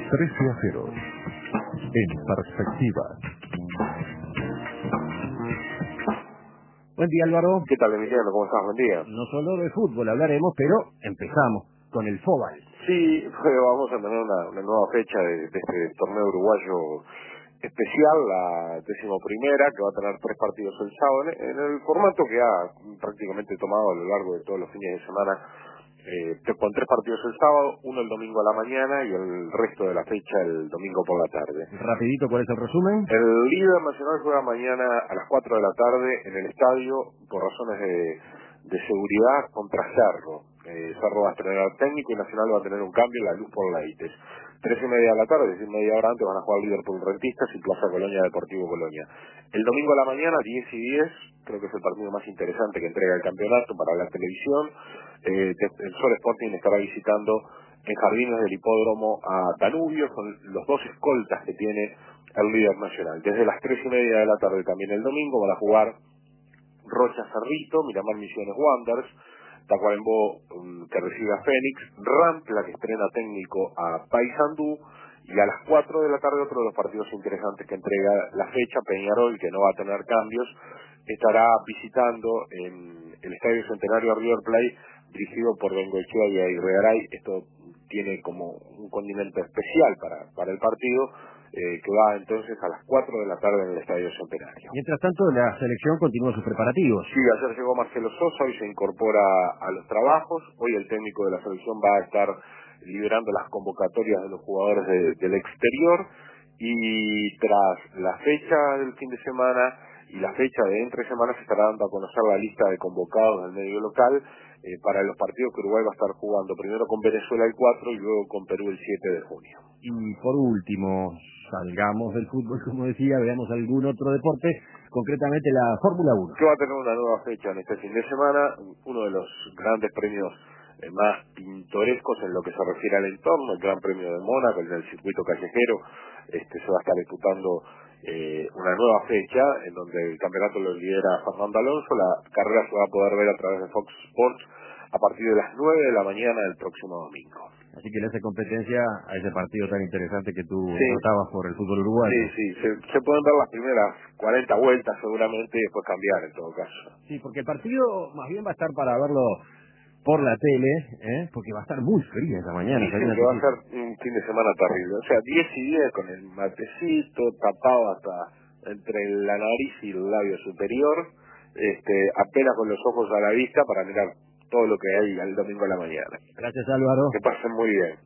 13-0. En perspectiva. Buen día, Álvaro. ¿Qué tal, Emiliano? ¿Cómo estás? Buen día. No solo de fútbol hablaremos, pero empezamos con el fútbol. Sí, vamos a tener una nueva fecha de este torneo uruguayo especial, la 11ª, que va a tener 3 partidos el sábado, en el formato que ha prácticamente tomado a lo largo de todos los fines de semana, con 3 partidos el sábado, uno el domingo a la mañana y el resto de la fecha el domingo por la tarde. Rapidito, ¿cuál es el resumen? El líder nacional juega mañana a las 4 de la tarde en el estadio por razones de seguridad contra Cerro. Cerro va a estrenar técnico y Nacional va a tener un cambio, la luz por Leites. 3:30 de la tarde, es decir, media hora antes, van a jugar Liverpool Rentistas y Plaza Colonia Deportivo Colonia. El domingo a la mañana, 10:10, creo que es el partido más interesante que entrega el campeonato para la televisión. El Sol Sporting estará visitando en Jardines del Hipódromo a Danubio, son los 2 escoltas que tiene el líder nacional. Desde las 3:30 de la tarde también el domingo van a jugar Rocha Cerrito, Miramar Misiones Wanderers, Tacuarembó que recibe a Fénix, Rampla que estrena técnico a Paysandú, y a las 4 de la tarde otro de los partidos interesantes que entrega la fecha, Peñarol, que no va a tener cambios, estará visitando en el Estadio Centenario a River Plate, dirigido por Bengoechea y Aguirregaray. Esto tiene como un condimento especial para el partido, que va entonces a las 4 de la tarde en el Estadio Centenario. Mientras tanto, la selección continúa sus preparativos. Sí, ayer llegó Marcelo Sosa, hoy se incorpora a los trabajos. Hoy el técnico de la selección va a estar liberando las convocatorias de los jugadores del exterior, y tras la fecha del fin de semana y la fecha de entre semanas se estará dando a conocer la lista de convocados del medio local para los partidos que Uruguay va a estar jugando, primero con Venezuela el 4 y luego con Perú el 7 de junio. Y por último, salgamos del fútbol, como decía, veamos algún otro deporte, concretamente la Fórmula 1. Que va a tener una nueva fecha en este fin de semana, uno de los grandes premios más pintorescos en lo que se refiere al entorno, el Gran Premio de Mónaco, el del circuito callejero. Se va a estar disputando una nueva fecha en donde el campeonato lo lidera Fernando Alonso. La carrera se va a poder ver a través de Fox Sports a partir de las 9 de la mañana del próximo domingo. Así que le hace competencia a ese partido tan interesante que tú Sí, notabas por el fútbol uruguayo. sí, se pueden dar las primeras 40 vueltas seguramente y después cambiar en todo caso. Sí, porque el partido más bien va a estar para verlo por la tele, porque va a estar muy fría esa mañana. Dicen que va a ser un fin de semana terrible. O sea, 10:10 con el matecito tapado hasta entre la nariz y el labio superior, apenas con los ojos a la vista para mirar todo lo que hay el domingo a la mañana. Gracias, Álvaro. Que pasen muy bien.